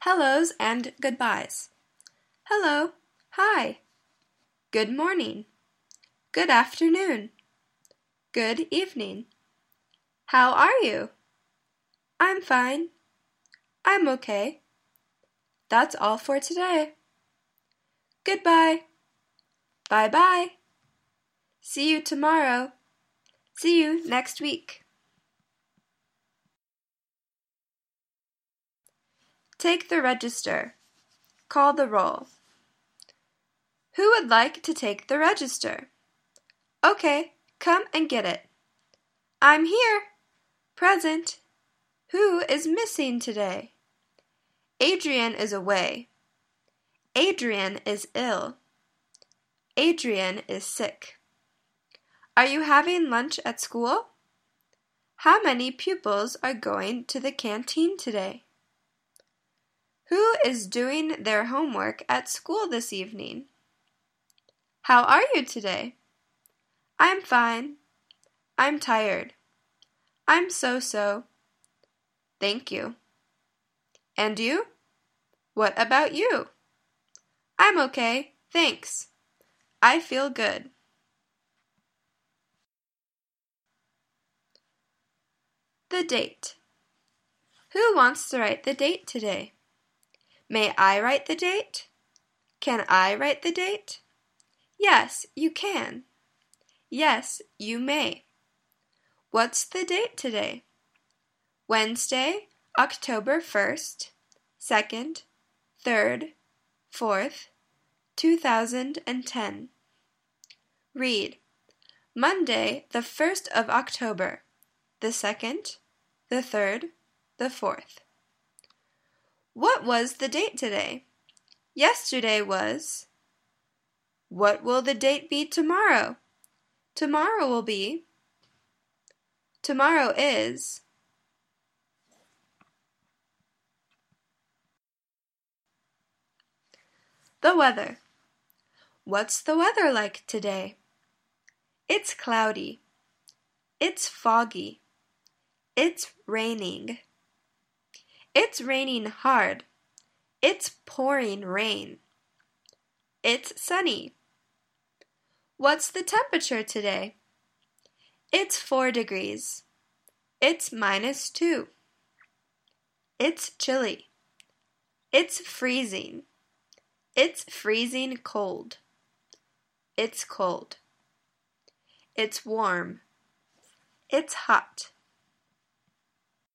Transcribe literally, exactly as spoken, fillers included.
hellos and goodbyes. Hello, hi. Good morning. Good afternoon. Good evening. How are you? I'm fine. I'm okay. That's all for today. Goodbye. Bye-bye. See you tomorrow. See you next week. Take the register. Call the roll. Who would like to take the register? Okay, come and get it. I'm here. Present. Who is missing today? Adrian is away. Adrian is ill. Adrian is sick. Are you having lunch at school? How many pupils are going to the canteen today? Who is doing their homework at school this evening? How are you today? I'm fine. I'm tired. I'm so-so. Thank you. And you? What about you? I'm okay, thanks. I feel good. The date. Who wants to write the date today? May I write the date? Can I write the date? Yes, you can. Yes, you may. What's the date today? Wednesday, October first, second, third, fourth, two thousand ten. Read. Monday, the first of October, the second, the third, the fourth. What was the date today? Yesterday was. What will the date be tomorrow? Tomorrow will be. Tomorrow is. The weather. What's the weather like today? It's cloudy. It's foggy. It's raining. It's raining hard. It's pouring rain. It's sunny. What's the temperature today? It's four degrees. It's minus two. It's chilly. It's freezing. It's freezing cold. It's cold. It's warm. It's hot.